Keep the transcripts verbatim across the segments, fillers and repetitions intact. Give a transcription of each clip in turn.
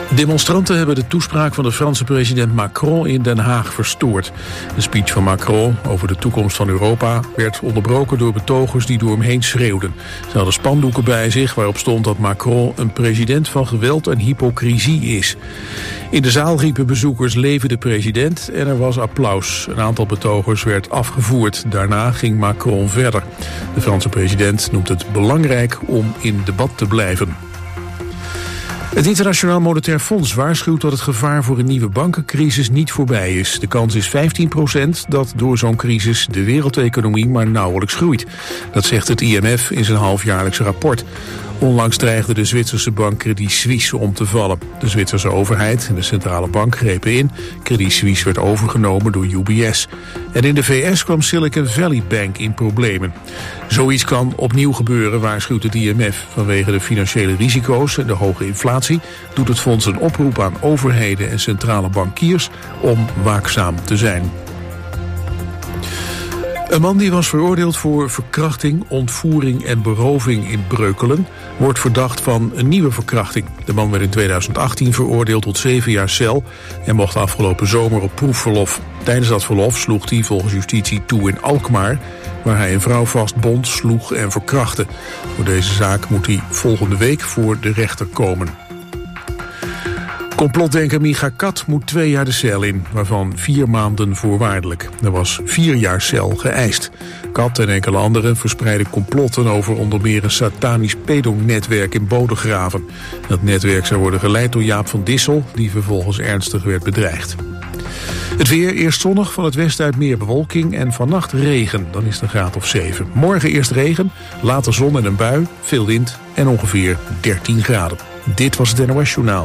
Demonstranten hebben de toespraak van de Franse president Macron in Den Haag verstoord. De speech van Macron over de toekomst van Europa werd onderbroken door betogers die door hem heen schreeuwden. Ze hadden spandoeken bij zich waarop stond dat Macron een president van geweld en hypocrisie is. In de zaal riepen bezoekers "Leven de president" en er was applaus. Een aantal betogers werd afgevoerd. Daarna ging Macron verder. De Franse president noemt het belangrijk om in debat te blijven. Het Internationaal Monetair Fonds waarschuwt dat het gevaar voor een nieuwe bankencrisis niet voorbij is. De kans is vijftien procent dat door zo'n crisis de wereldeconomie maar nauwelijks groeit. Dat zegt het I M F in zijn halfjaarlijkse rapport. Onlangs dreigde de Zwitserse bank Credit Suisse om te vallen. De Zwitserse overheid en de centrale bank grepen in. Credit Suisse werd overgenomen door U B S. En in de V S kwam Silicon Valley Bank in problemen. Zoiets kan opnieuw gebeuren, waarschuwt het I M F. Vanwege de financiële risico's en de hoge inflatie doet het fonds een oproep aan overheden en centrale bankiers om waakzaam te zijn. Een man die was veroordeeld voor verkrachting, ontvoering en beroving in Breukelen wordt verdacht van een nieuwe verkrachting. De man werd in tweeduizend achttien veroordeeld tot zeven jaar cel en mocht afgelopen zomer op proefverlof. Tijdens dat verlof sloeg hij volgens justitie toe in Alkmaar, waar hij een vrouw vastbond, sloeg en verkrachtte. Voor deze zaak moet hij volgende week voor de rechter komen. Complotdenker Micha Kat moet twee jaar de cel in, waarvan vier maanden voorwaardelijk. Er was vier jaar cel geëist. Kat en enkele anderen verspreiden complotten over onder meer een satanisch pedonetwerk in Bodegraven. Dat netwerk zou worden geleid door Jaap van Dissel, die vervolgens ernstig werd bedreigd. Het weer, eerst zonnig, van het westen uit meer bewolking en vannacht regen. Dan is het een graad of zeven. Morgen eerst regen, later zon en een bui, veel wind en ongeveer dertien graden. Dit was het N O S Journaal.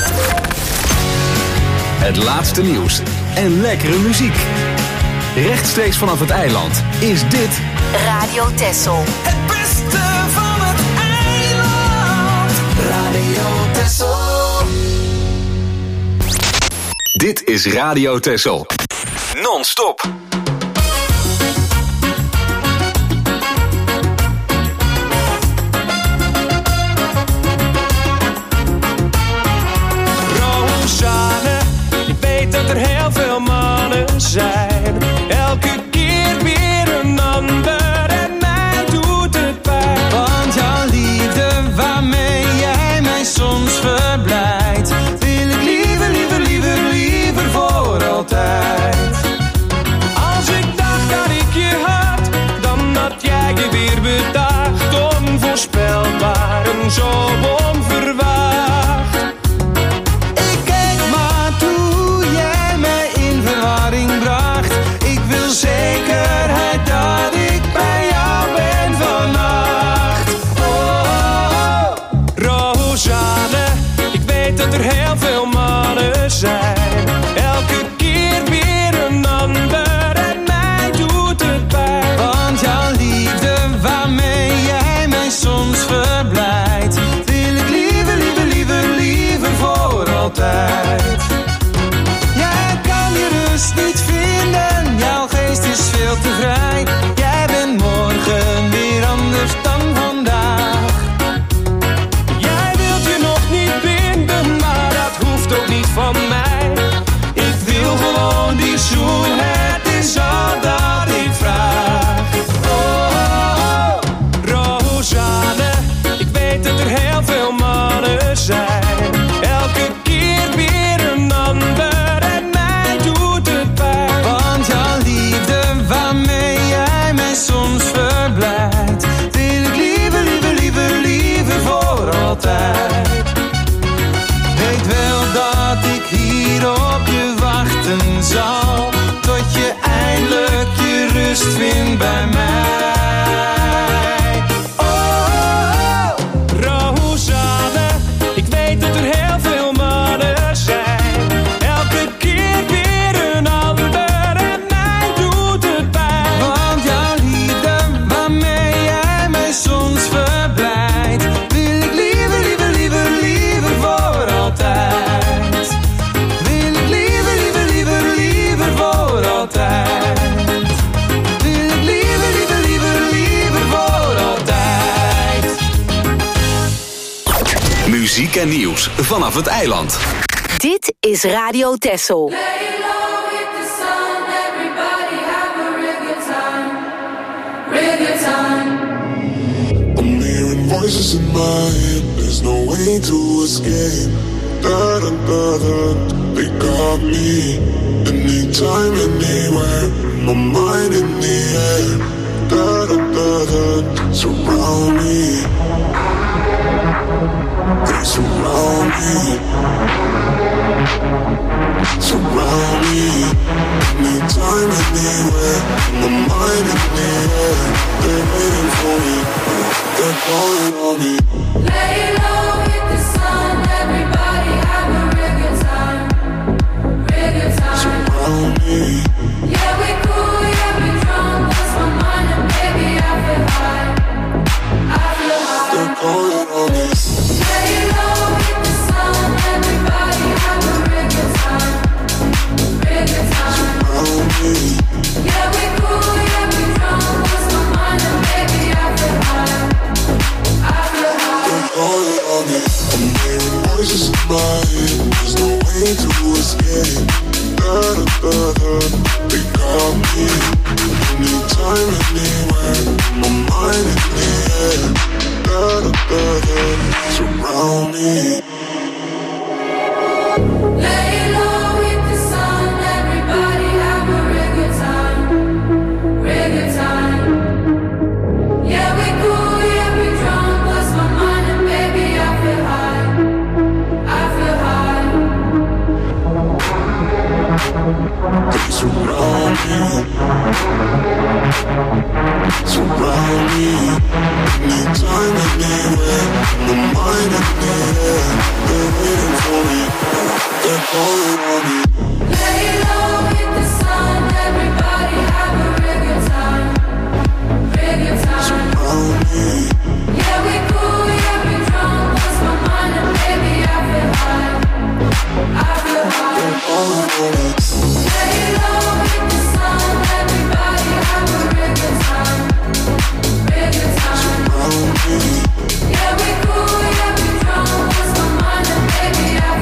Het laatste nieuws en lekkere muziek. Rechtstreeks vanaf het eiland is dit Radio Texel. Het beste van het eiland. Radio Texel. Dit is Radio Texel. Non-stop. Dat er heel veel mannen zijn. Elke keer weer een ander en mij doet het pijn. Want jouw liefde waarmee jij mij soms verblijdt, wil ik liever, liever, liever, liever voor altijd. en nieuws vanaf het eiland. Dit is Radio Texel. I'm hearing voices in my head, there's no way to escape. Da da da da, they got me. Anytime, anywhere, my mind in the air. Da da da da, surround me. They surround me. Surround me. Anytime, anywhere, my mind in the air. They're waiting for me, they're calling on me. Lay low, hit the sun, everybody have a real good time, real good time. Surround me. Yeah, we cool, yeah, we drunk, lost my mind and baby I feel high, I feel high. They're calling on me. Lay low, hit the sun, everybody have a real good time, real good time. Surround me. Yeah, we cool, yeah, we drunk, lost my mind and baby I feel high, I feel high. They're calling on me. I'm hearing voices in my head, there's no way to escape. Da da da da, they got me. Anytime, anywhere, my mind in the air. Da da da da, surround me. Lay low, hit the sun, everybody have a real good time, real good time. Yeah, we cool, yeah, we drunk, lost my mind and baby I feel high, I feel high. They surround me. Surround me. Anytime, anywhere, my mind in the air. They're waiting for me, they're calling on me. Lay low, hit the sun, everybody have a real good time, real good time. Surround me. Yeah, we cool, yeah, we drunk, lost my mind and baby I feel high, I feel high. They're calling on me. Lay low, hit the sun, everybody have a real good time, real good time. Surround me. Yeah, we cool, yeah, we drunk, lost my mind and baby I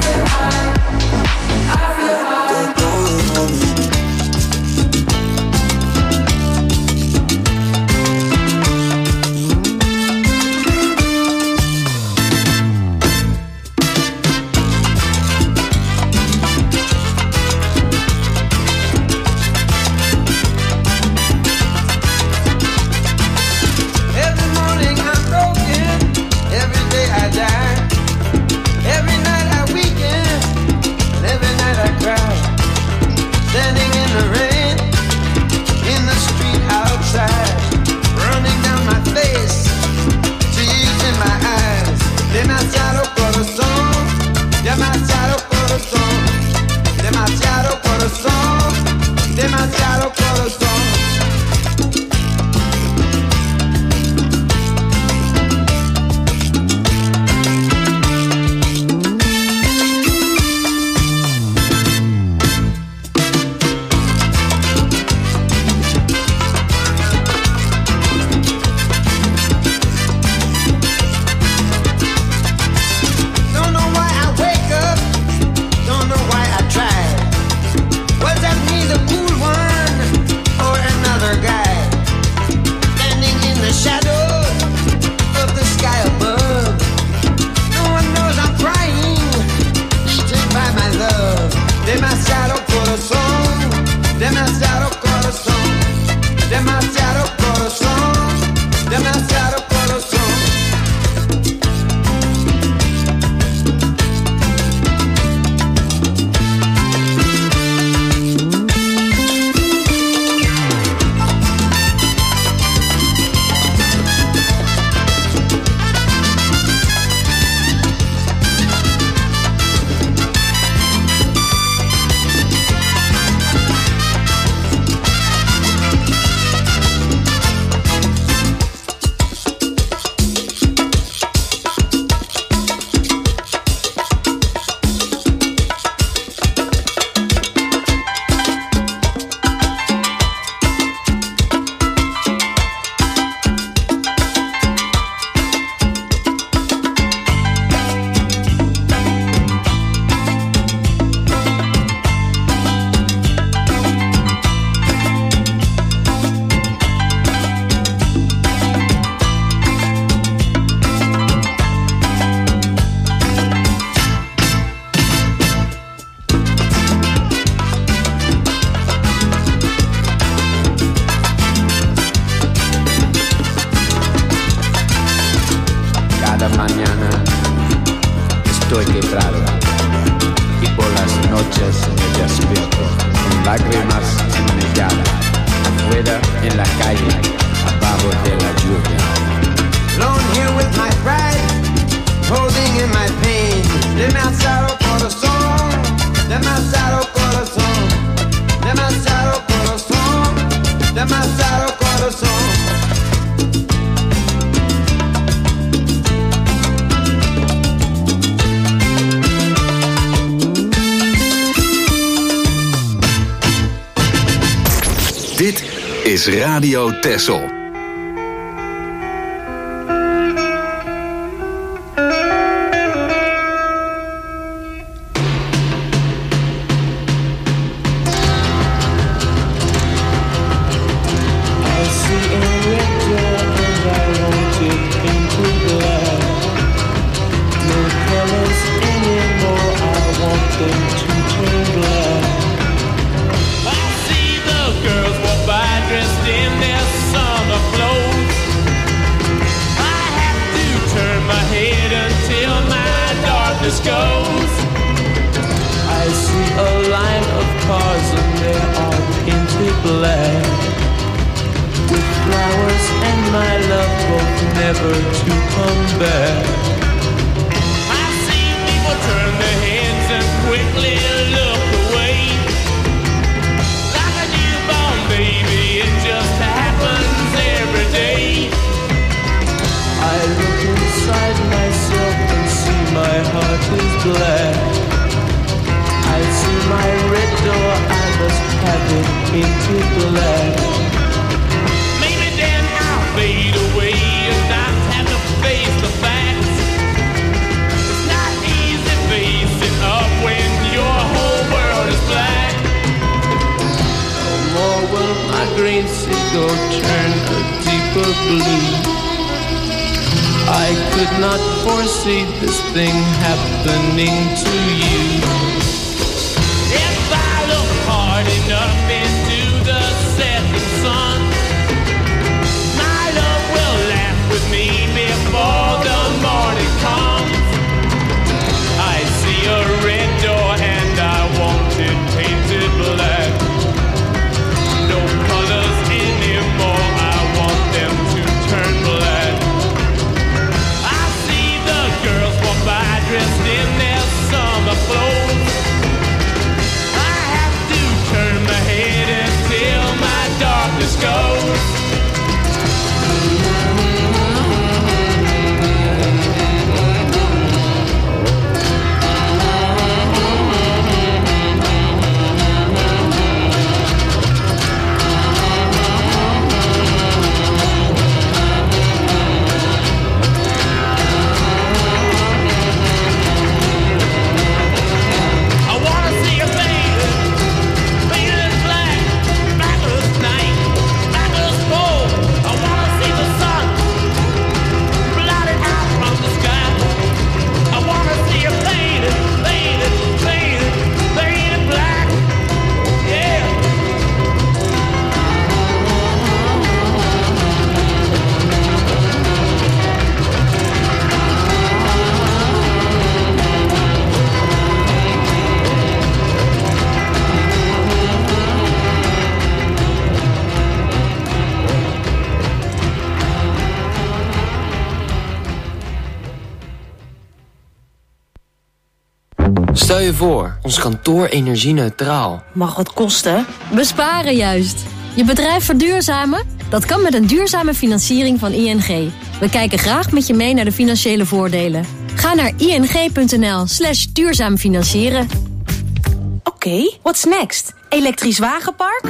y por las noches me despierto con lágrimas en mi cara, afuera en la calle, abajo de la lluvia. Alone here with my pride, holding in my pain. Demasiado corazón, demasiado corazón, demasiado corazón, demasiado corazón. Dit is Radio Texel. Stel je voor, ons kantoor energie-neutraal. Mag wat kosten? Besparen juist. Je bedrijf verduurzamen? Dat kan met een duurzame financiering van I N G. We kijken graag met je mee naar de financiële voordelen. Ga naar ing.nl slash duurzaam financieren. Oké, okay, what's next? Elektrisch wagenpark?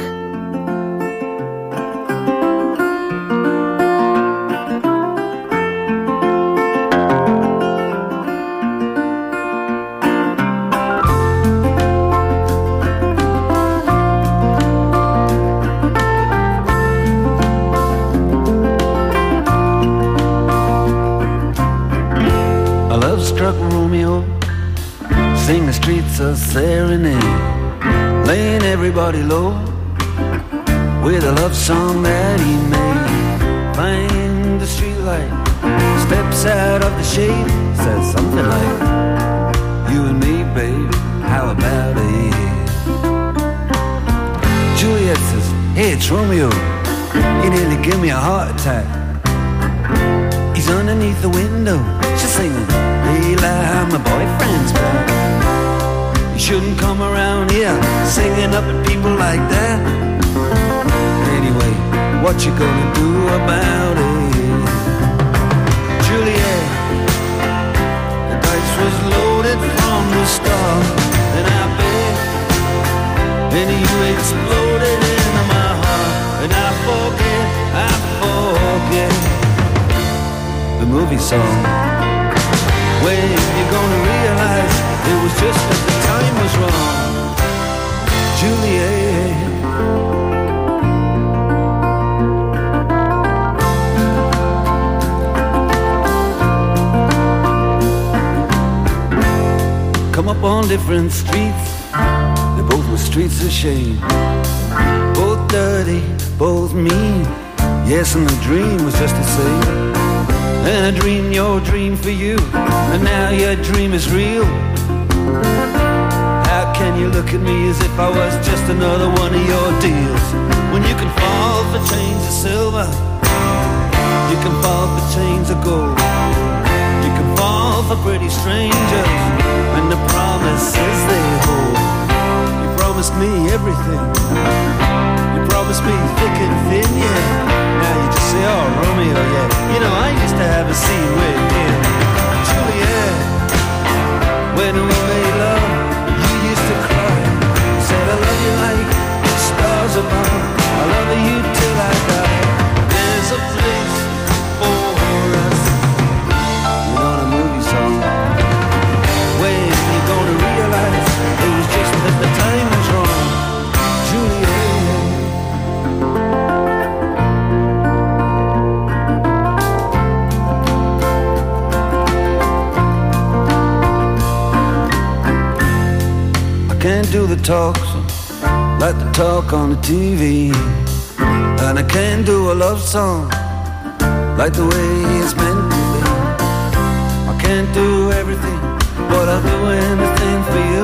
Sing the streets a serenade, laying everybody low with a love song that he made. Find the streetlight, steps out of the shade, says something like, you and me, babe, how Hey, it's Romeo. He nearly gave me a heart attack. He's underneath the window. She's singing, Leila, my boyfriend's back. You shouldn't come around here singing up at people like that. Anyway, what you gonna do about it? Juliet, the dice was loaded from the start, and I bet, and you exploded into my heart, and I forget, I forget the movie song. When you're gonna realize it was just that the time was wrong, Juliet. Come up on different streets, they both were streets of shame. Both dirty, both mean. Yes, and the dream was just the same. And I dreamed your dream for you, and now your dream is real. How can you look at me as if I was just another one of your deals? When you can fall for chains of silver, you can fall for chains of gold. You can fall for pretty strangers and the promises they hold. You promised me everything. You promised me thick and thin, yeah. Now you just say, oh, Romeo, yeah. You know, I used to have a scene with him. Juliet, when we made love, you used to cry. You said, I love you like the stars above. I love you till I die. There's a place for us. You know the movie song. When you gonna realize it was just that the time was wrong, Juliet. I can't do the talks like the talk on the T V, and I can't do a love song like the way it's meant to be. I can't do everything, but I'll do anything for you.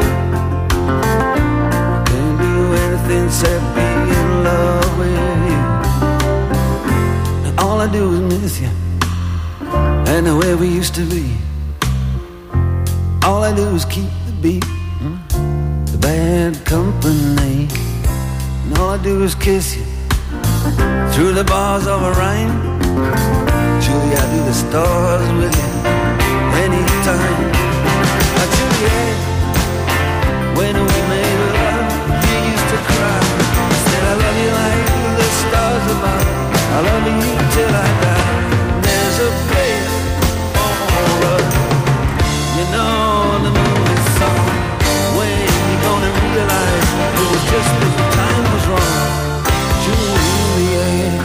Can't do anything except be in love with you. And all I do is miss you, and the way we used to be. All I do is keep the beat, the bad company. And all I do is kiss you through the bars of a rhyme. Julie, I do the stars with you anytime. Now, Juliet, when we made love, you used to cry. I said, I love you like the stars above. I love you till I die. There's a place for us. You know the movie song. When you gonna realize it was just that the time was wrong, Juliet.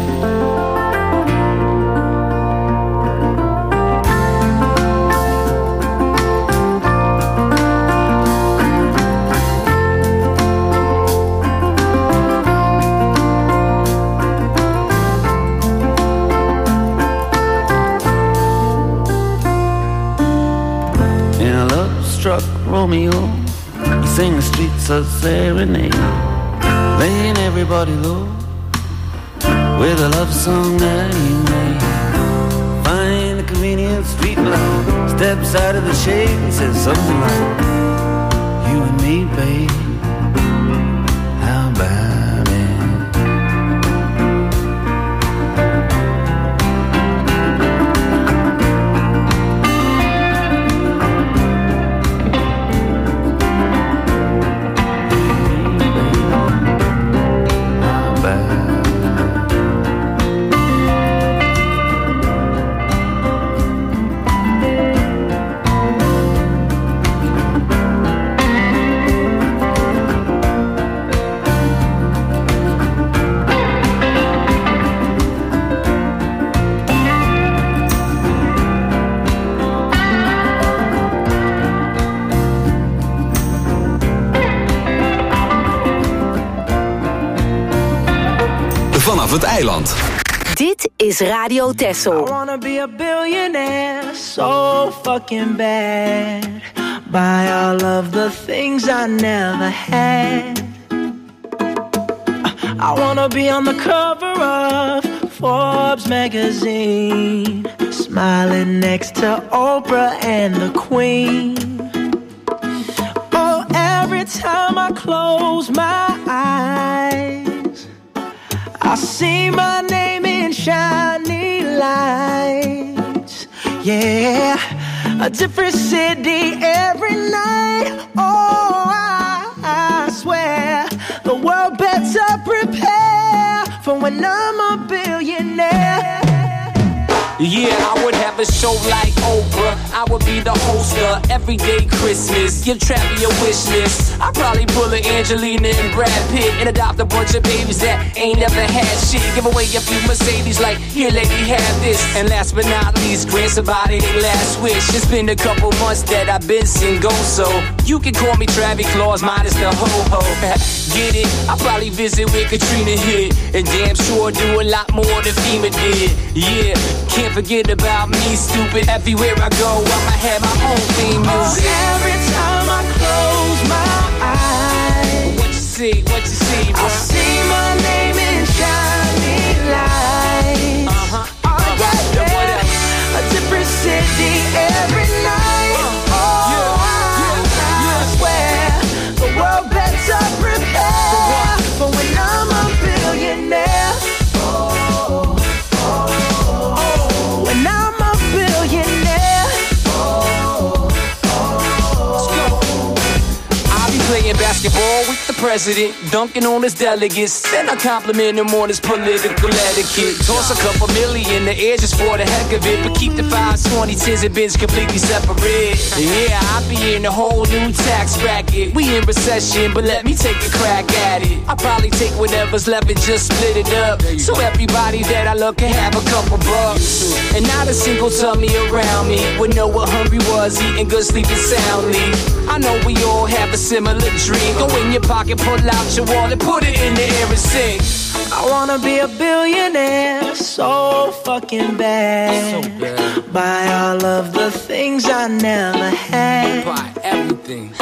Struck Romeo, he sang the streets of serenade, laying everybody low with a love song that he made. Find a convenient street light, steps out of the shade and says something like, you and me, babe, how about it? Vanaf het eiland. Dit is Radio Texel. I wanna be a billionaire, so fucking bad. Buy all of the things I never had. I wanna be on the cover of Forbes magazine, smiling next to Oprah and the Queen. Oh, every time I close my eyes, I see my name in shiny lights. Yeah, a different city every night. Oh, I, I swear the world better prepare for when I'm a billionaire. Yeah, I would have a show like Oprah. I would be the host of Everyday Christmas. Give Travi a wish list. I'd probably pull a Angelina and Brad Pitt and adopt a bunch of babies that ain't never had shit. Give away a few Mercedes like, here lady, have this. And last but not least, grant somebody their last wish. It's been a couple months that I've been single, so you can call me Travis Claus minus the ho-ho. Get it? I'll probably visit where Katrina hit, and damn sure do a lot more than FEMA did. Yeah, can't forget about me, stupid. Everywhere I go, I'ma have my own theme music. Oh, every time I close my eyes, what you see, what you see, bro? I see my name in shiny lights. Uh-huh. Oh, yeah, yeah. What else? A different city every night. Uh, oh, yeah, yeah, I, yeah. I swear the world better prepare for when I'm a billionaire. Oh, oh, oh, when I'm a billionaire. Oh, oh, let's go. I'll be playing basketball with the president, dunking on his delegates. Then I compliment him on his political etiquette. Toss a couple million in the air just for the heck of it, but keep the fives, twenty, tens, and bins completely separate. Yeah, I'll be in a whole new tax bracket. We in recession, but let me take a crack at it. I'll probably take whatever's left and just split it up, so everybody that I love can have a couple bucks. And not a single tummy around me would know what hungry was, eating good, sleeping soundly. I know we all have a similar dream. Go in your pocket, pull out your wallet, put it in the air and sing. I wanna be a billionaire so fucking bad. So bad. Buy all of the things I never had. Buy everything.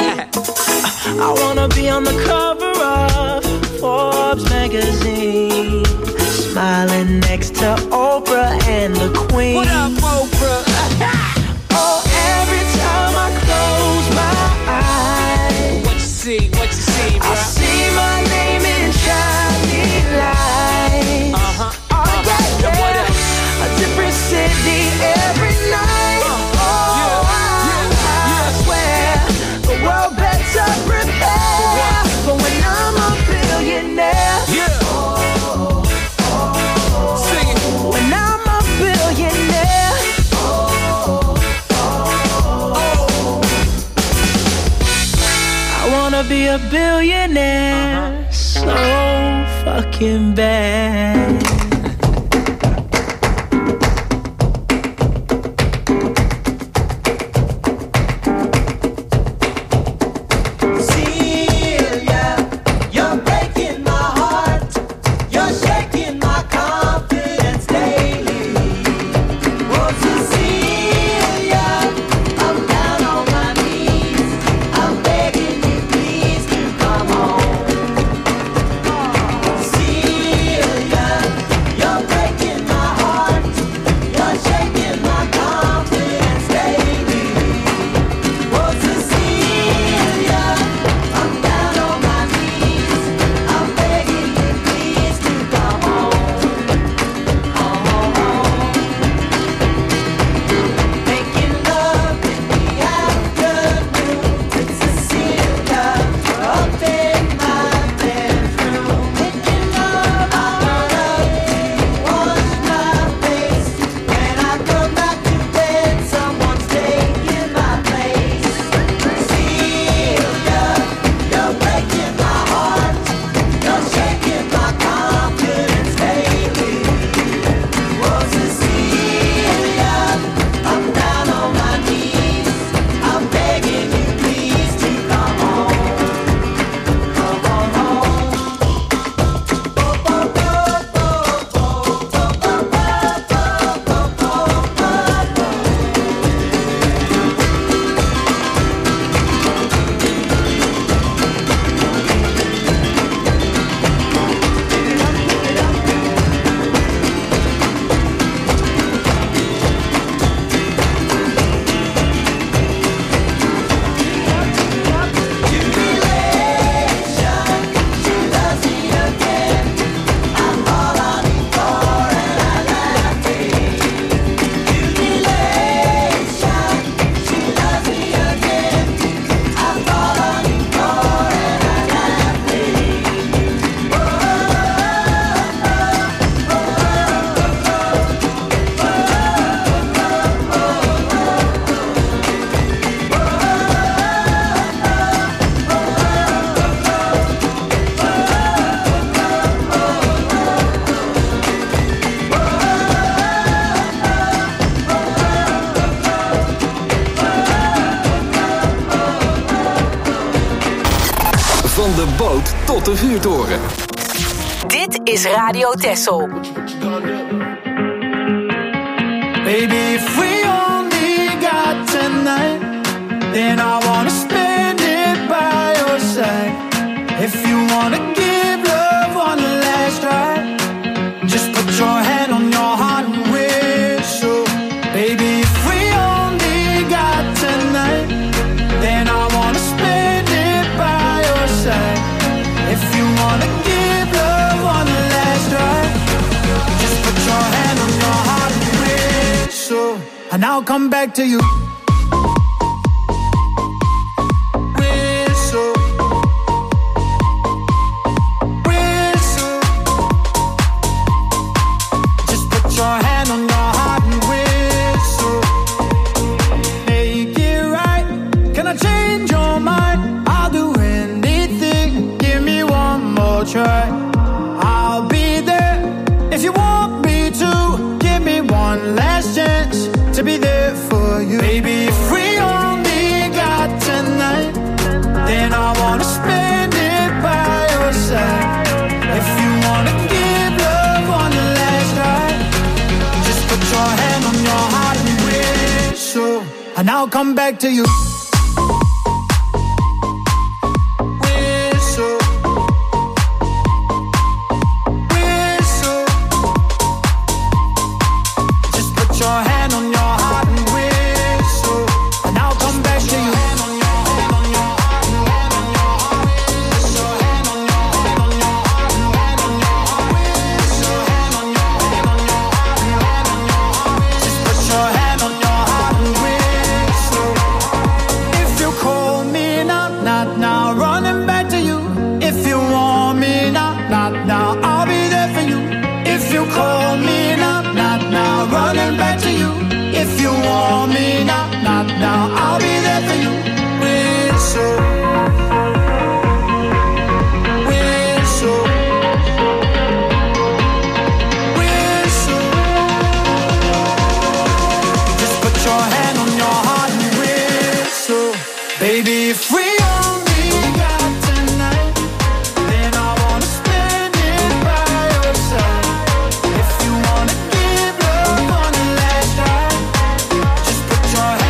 I wanna be on the cover of Forbes magazine, smiling next to Oprah and the Queen. What up, Oprah? Oh, every time I close my eyes, what you see, what you see, bro? I see my name in shiny lights. Uh-huh. Oh, uh-huh. yeah, yeah. What else? A different city every night. Uh, oh, yeah, yeah, I, yeah. I swear the world better prepare for when I'm a billionaire. Yeah. Oh, oh, sing it. when I'm a billionaire. Oh, oh, oh. I wanna be a billionaire uh-huh. so fucking bad. Van de boot tot de vuurtoren. Dit is Radio Texel. Baby, if we only got tonight, then I wanna spend it by your side. If you wanna give love one last try, just put your hand on your heart and whistle. Baby, if we only got tonight, then I wanna spend it by your side. If you wanna give love one last try, just put your hand on your heart and whistle, and I'll come back to you. Try. I'll be there if you want me to. Give me one last chance to be there for you. Baby, if we only got tonight, then I wanna spend it by your side. If you wanna give love one last try, just put your hand on your heart and whistle, and I'll come back to you. Put your hand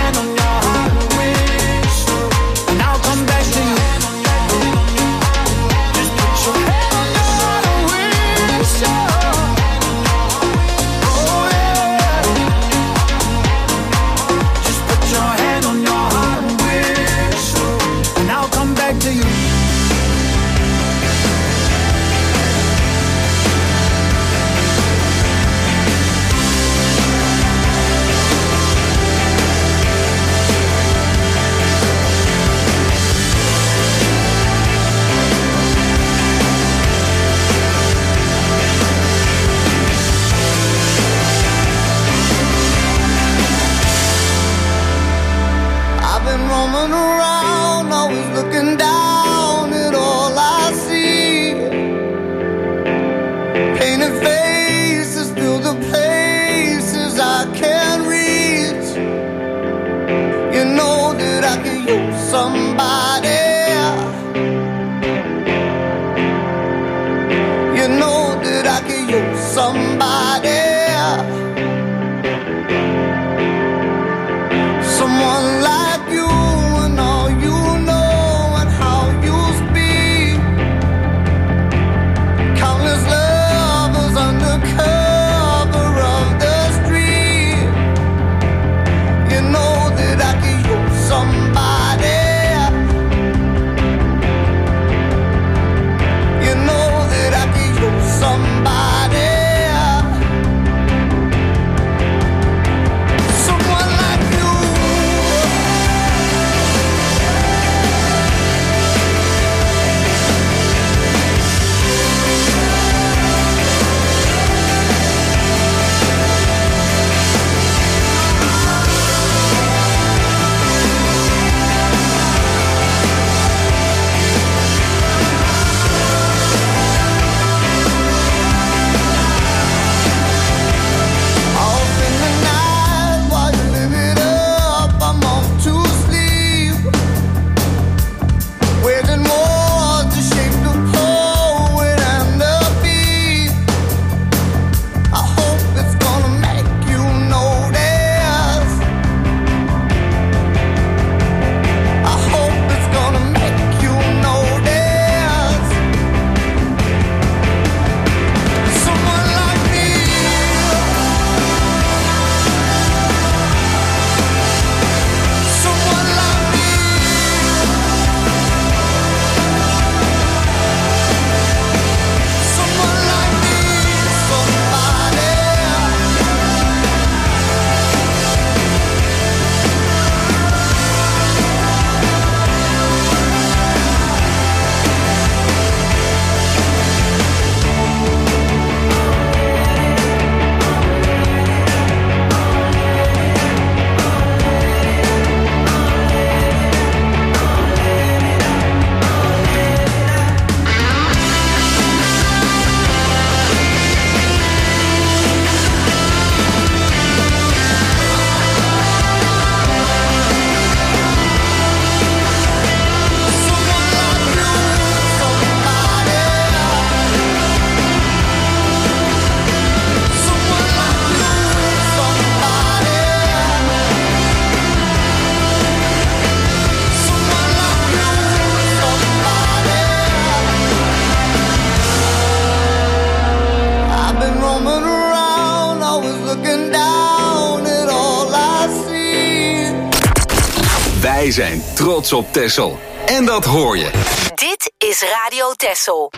Wij zijn trots op Texel. En dat hoor je. Dit is Radio Texel.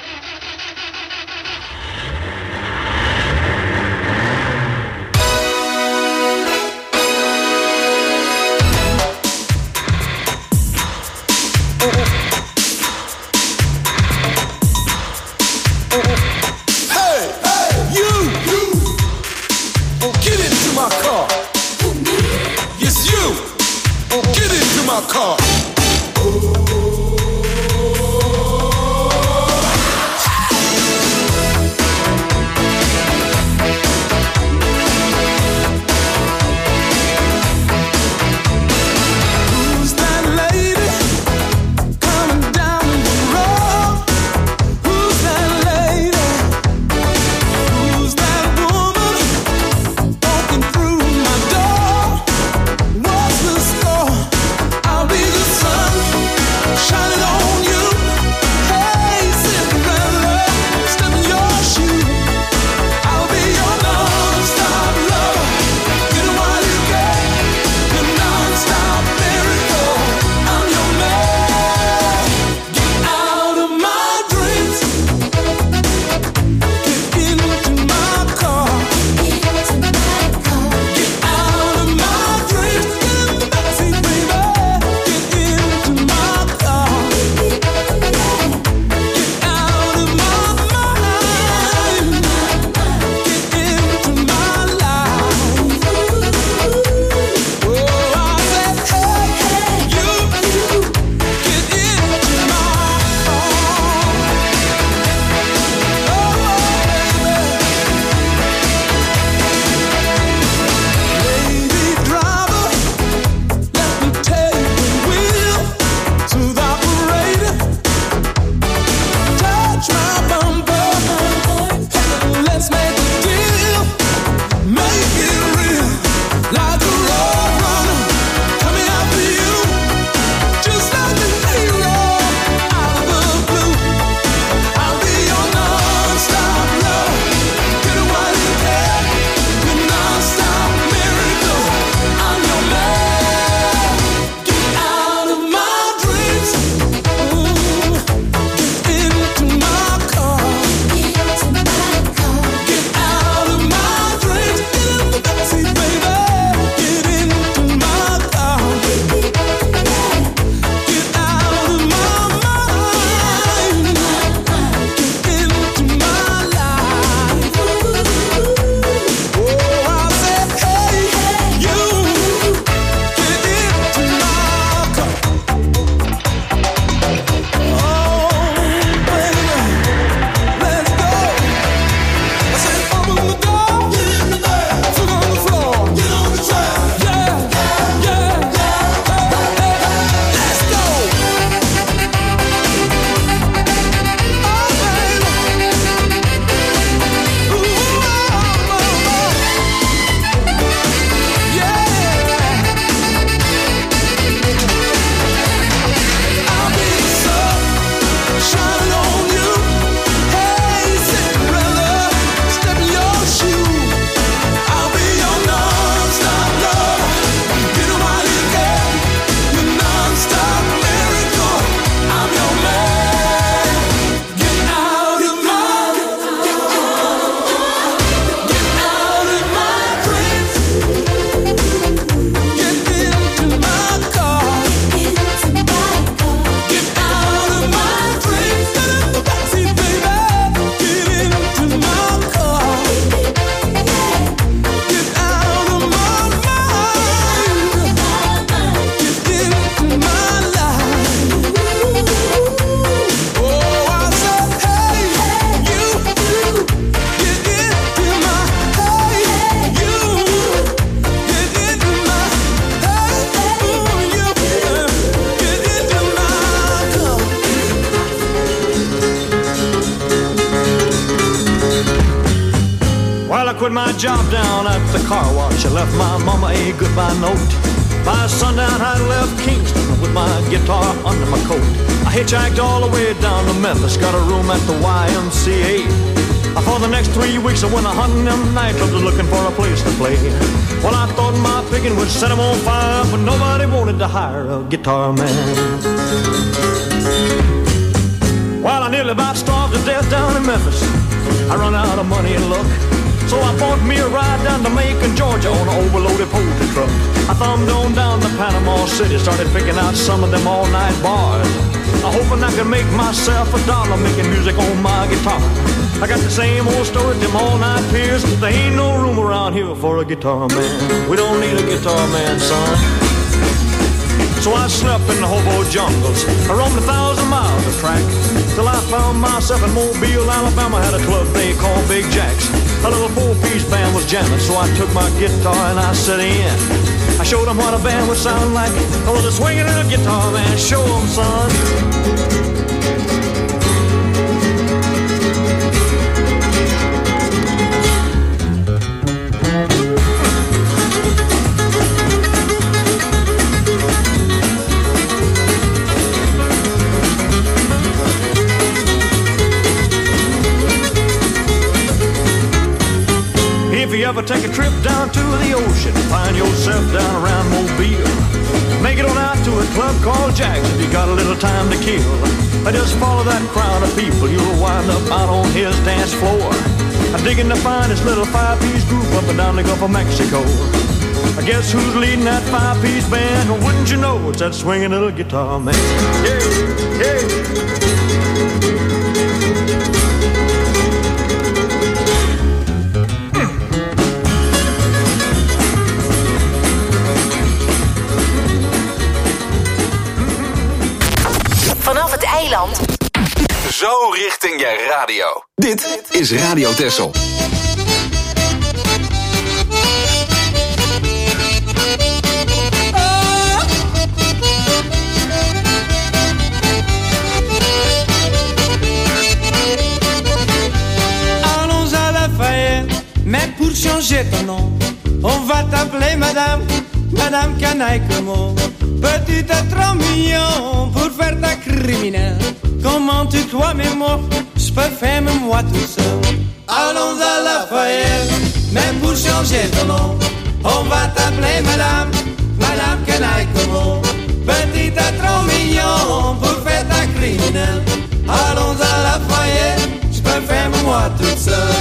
Car. quit my job down at the car wash. I left my mama a goodbye note. By sundown I left Kingston with my guitar under my coat. I hitchhiked all the way down to Memphis, got a room at the Y M C A. For the next three weeks I went a hunting them nightclubs looking for a place to play. Well, I thought my picking would set them on fire, but nobody wanted to hire a guitar man. Well, I nearly about starved to death down in Memphis. I run out of money and luck, so I bought me a ride down to Macon, Georgia on an overloaded poultry truck. I thumbed on down to Panama City, started picking out some of them all-night bars. I'm hoping I can make myself a dollar making music on my guitar. I got the same old story, them all-night peers. There ain't no room around here for a guitar man. We don't need a guitar man, son. So I slept in the hobo jungles. I roamed a thousand miles of track till I found myself in Mobile, Alabama. Had a club they called Big Jack's. A little four-piece band was jamming, so I took my guitar and I set in. I showed them what a band would sound like. I was a swinging little guitar man. Show them, son. If you ever take a trip down to the ocean, find yourself down around Mobile, make it on out to a club called Jack's if you got a little time to kill. I just follow that crowd of people, you'll wind up out on his dance floor. I'm digging to find this little five-piece group up and down the Gulf of Mexico. I guess who's leading that five-piece band? Well, wouldn't you know it's that swinging little guitar man? Yeah, yeah. Vanaf het eiland. Zo richting je radio. Dit is Radio Texel. Allons à Lafayette, mais pour changer ton nom, on va t'appeler Madame, Madame Canaille-Como. Petit à trop mignon pour faire ta criminelle. Comment tu crois, mais moi, je peux faire même moi tout seul. Allons à Lafayette, même pour changer ton nom, on va t'appeler Madame, Madame Canaille-Como. Petit à trop mignon pour faire ta criminelle. Allons à Lafayette, je peux faire même moi tout seul.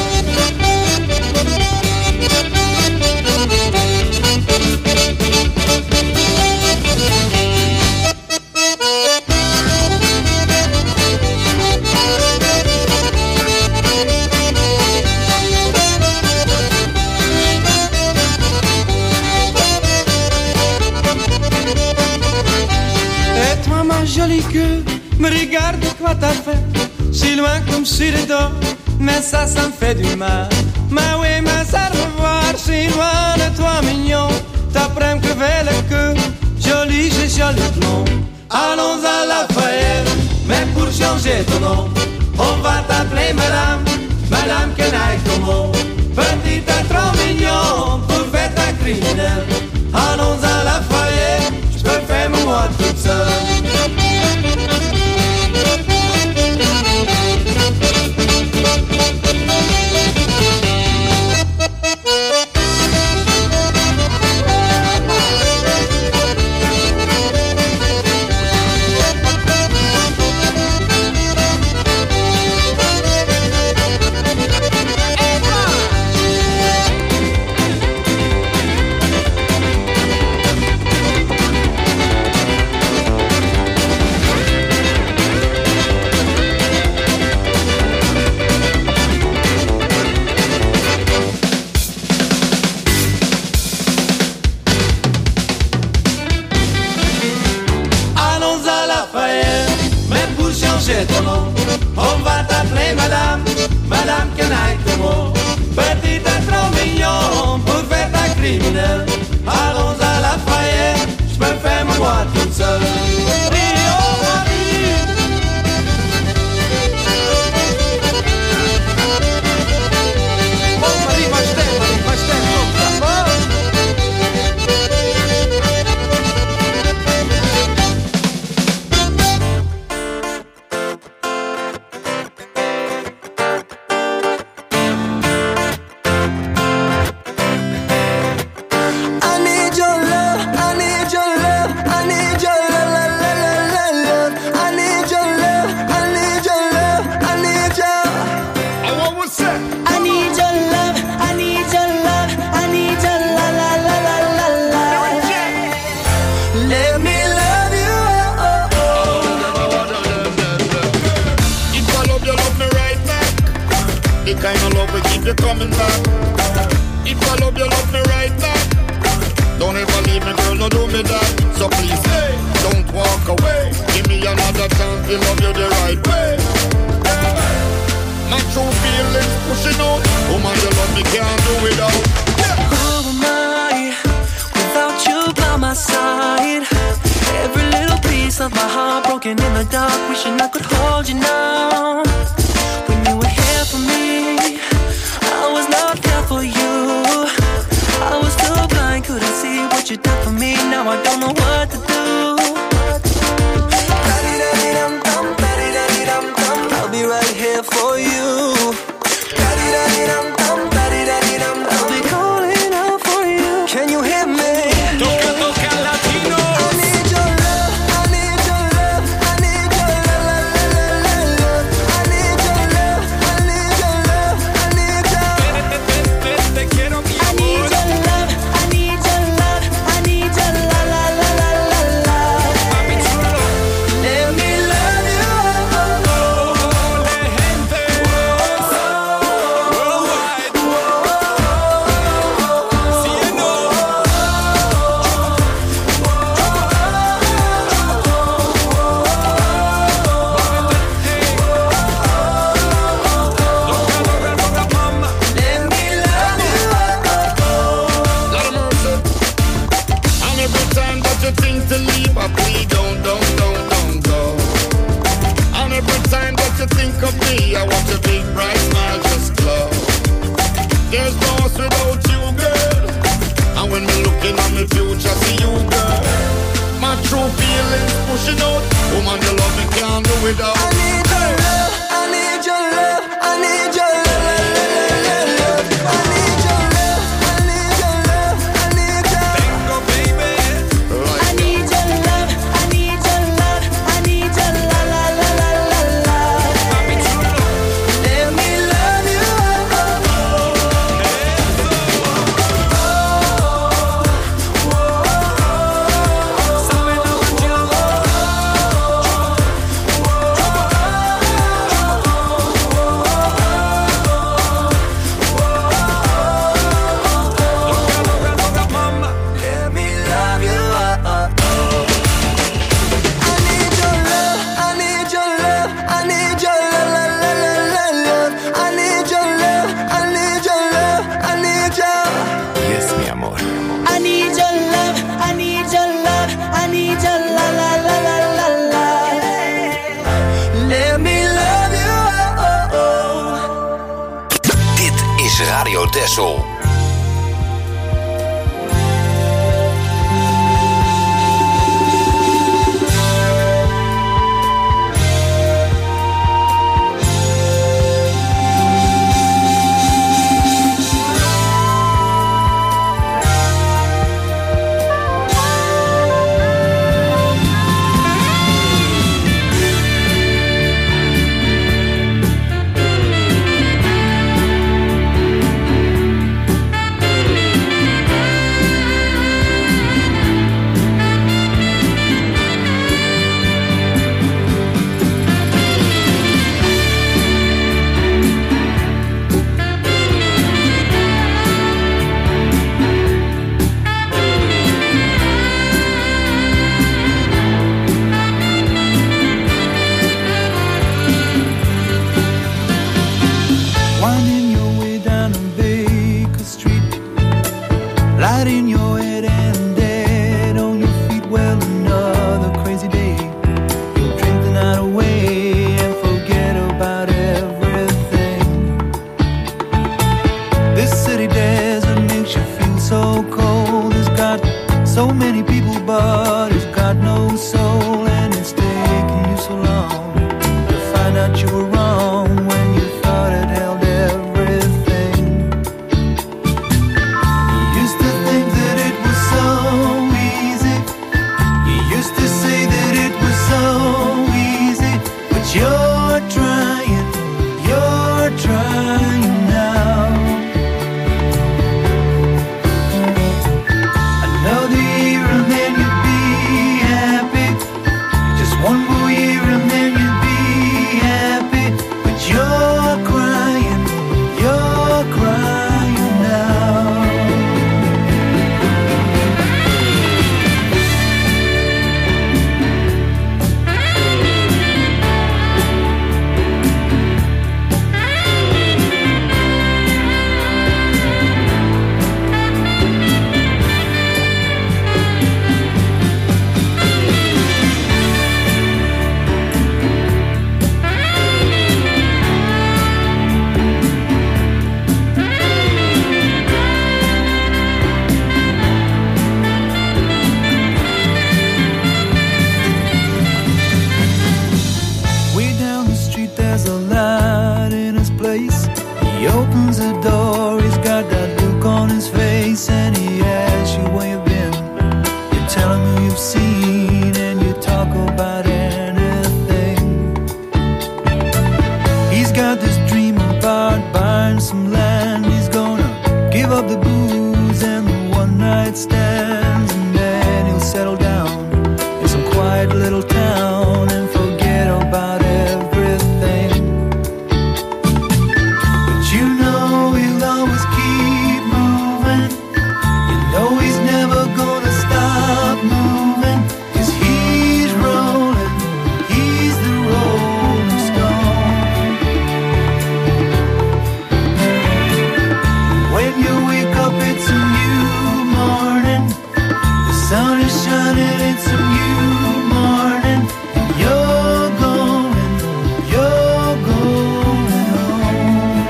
Jolie queue, me regarde quoi t'as fait. Si loin comme sur le dos, mais ça, ça me fait du mal. Mais oui, mais ça revoir, si loin de toi mignon. T'apprends que fait le queue, joli, j'ai joli blond. Allons à Lafayette, mais pour changer ton nom, on va t'appeler Madame, Madame Canaille-Como. Petite à trop mignon, pour faire ta criminelle. Allons à Lafayette, je peux faire moi toute seule. On va t'appeler Madame, Madame Canaille-Como. Petite à trop mignon pour faire ta criminelle. Allons à Lafayette, je peux faire moi toute seule. kind of love will keep you coming back. If I love you, love me right back. Don't ever leave me, girl, no do me that. So please, hey, don't walk away. Give me another chance to love you the right way. Yeah. My true feelings pushing out. Woman, you love me, can't do without. Yeah. Who am I without you by my side? Every little piece of my heart broken in the dark, wishing I could hold you now. When you were here for me, I was not there for you. I was too blind, couldn't see what you done for me. Now I don't know what to do. I'll be right here for you. I'll be calling out for you. Can you hear me? Toca, toca latino. I need your love, I need your love, I need your love, love, love, love. I need your love, I need your love, I need your Te quiero, mi I need your love, I need your love, I need your la la la la la la. Mami chulo. Let me love you. Ole gente. Worldwide. Cielo. Let me love you. Lord of mercy. And every time that you think to leave, I plead, don't, don't, don't, don't go. And every time that you think of me, I watch a big bright smile just glow. There's no us without you, girl. And when me looking at my future, see you, girl. My true feelings pushing out. Woman, you love me, can't do without. I need your love, I need your love, I need your love, love, love, love. I need your love, I need your love, I need your Tengo, baby. I need your love, I need your love, I need your la la la la la la. Mami chulo. Let me love you. Sabe lo que yo Let me love you. I need your love, I need your love, I need your la la la la la love. I need your love, I need your love, I need your. Yes, mi amor. I need your love, I need your love, I need your la la la la la la. Let me love you. Dit is Radio Texel. that there's a light in his place. He opens the door, he's got that look on his face, and he asks you where you've been. You tell him who you've seen, and you talk about anything. He's got this dream about buying some land. He's gonna give up the booze and the one night stands, and then he'll settle down in some quiet little town and forget about everything. But you know he'll always keep moving. You know he's never gonna stop moving, 'cause he's rolling, he's the rolling stone. When you wake up it's a new morning, the sun is shining, it's a new morning, and you're going, you're going home.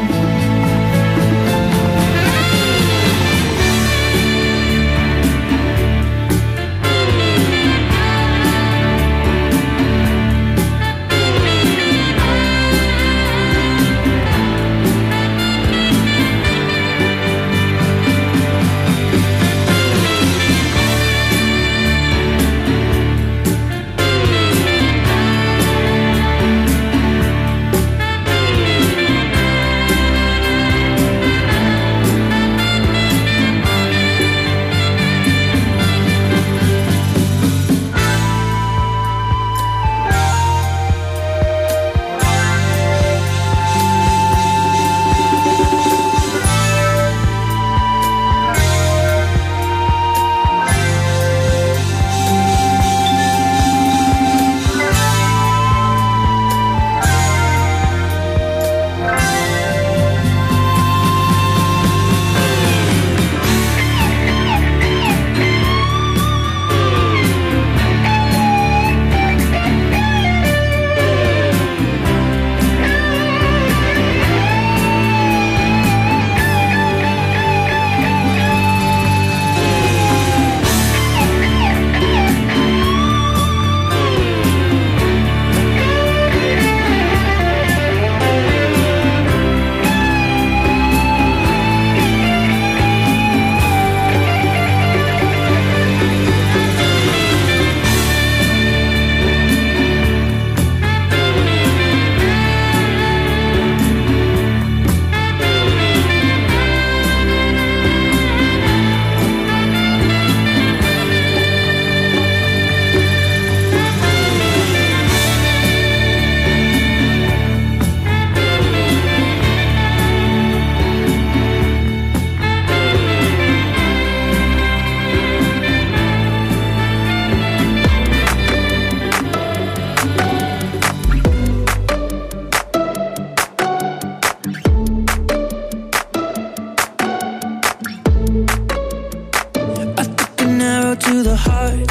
To the heart,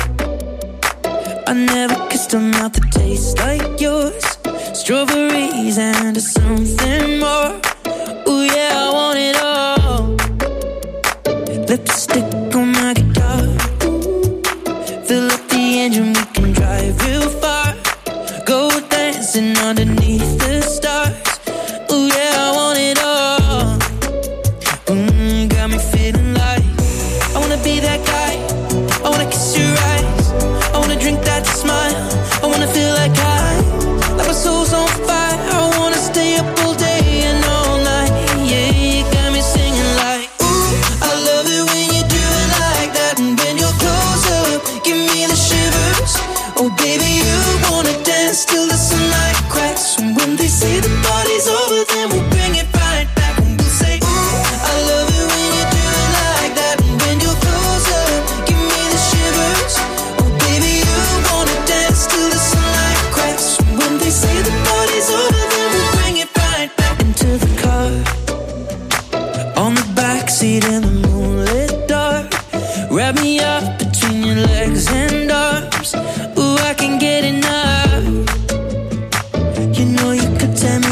I never kissed a mouth that tastes like yours. Strawberries and something more. Ooh yeah, I want it all. Lipstick on my guitar. Fill up the engine, we can drive real far. Go dancing underneath the stars. Ooh yeah, I want it all. Mm, got me feeling like I wanna be that guy. I wanna kiss your eyes, I wanna drink that smile, I wanna feel like I, like my soul's on fire, I wanna stay up all day and all night, yeah, you got me singing like, ooh, I love it when you do it like that, and when you're close up, give me the shivers, oh baby, you wanna dance till the sunlight cracks, and when they say the party's over, then we'll bring it right back, and we'll say, ooh, I love it when you do it like that, and when you're close up, give me the shivers, oh baby, you wanna dance till the sunlight cracks, and when they say the party's over, then we'll bring it right back into the car, on the backseat in the moonlit dark, wrap me up between your legs and arms, ooh, I can get enough, you know you could tell me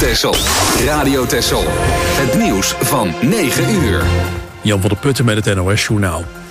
Texel. Radio Texel. Het nieuws van negen uur. Jan van der Putten met het N O S Journaal.